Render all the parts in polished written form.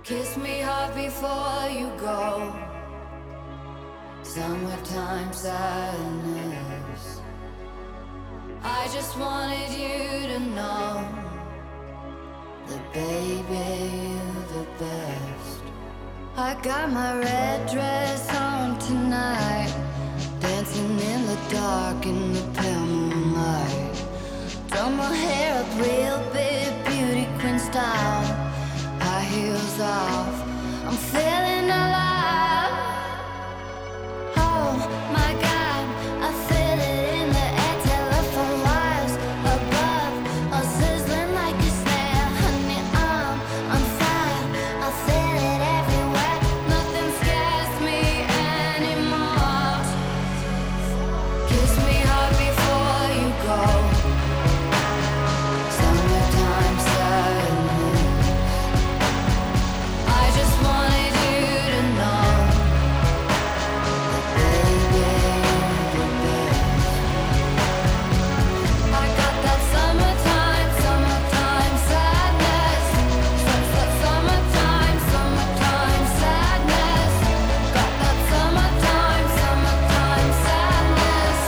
Kiss me hard before you go. Summertime sadness. I just wanted you to know that baby, you're the best. I got my red dress on tonight, dancing in the dark in the pale moonlight. Done my hair up real big, beauty queen style. High heels off, I'm feeling alive. Oh my God, I feel it in the air. Telephone wires above, all sizzling like a snare. Honey, I'm on fire, I feel it everywhere. Nothing scares me anymore. Kiss me hard before you go. Summertime sadness. I just wanted you to know that baby, you're the best. I got that summertime, summertime sadness. Summertime, summertime sadness. Got that summertime, summertime sadness.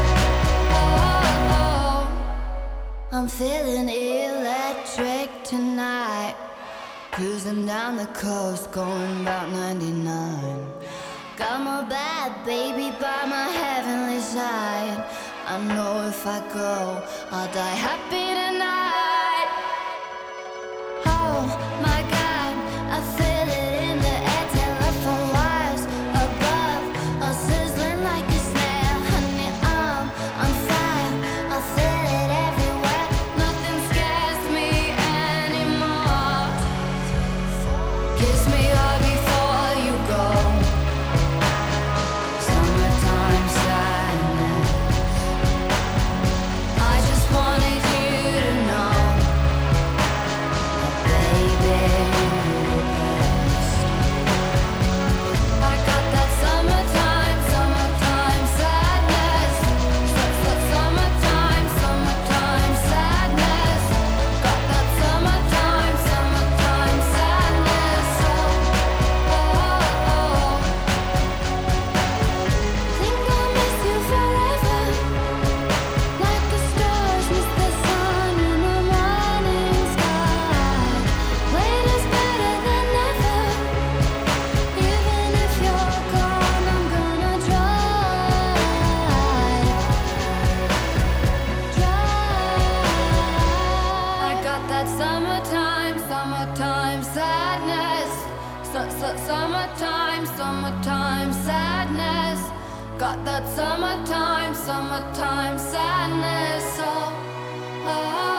Oh, I'm feeling electric tonight. Cruising down the coast, going about 99. Got my bad baby by my heavenly side. I know if I go, I'll die happy tonight. Oh my God, I feel it in the air. Telephone wires above, all sizzling like a snare. Honey, I'm on fire, I feel it everywhere. Nothing scares me anymore. Kiss me hard before you go. Summertime sadness. I just wanted you to know that baby, you're the best. I got that summertime, summertime sadness. Summertime, summertime sadness. Got that summertime, summertime sadness. Think I'll miss you forever, like the stars miss the sun in the morning sky. Wait is better than never. Even if you're gone, I'm gonna try. I got that summertime, summertime sadness. Summertime, summertime sadness. Got that summertime, summertime sadness. Oh.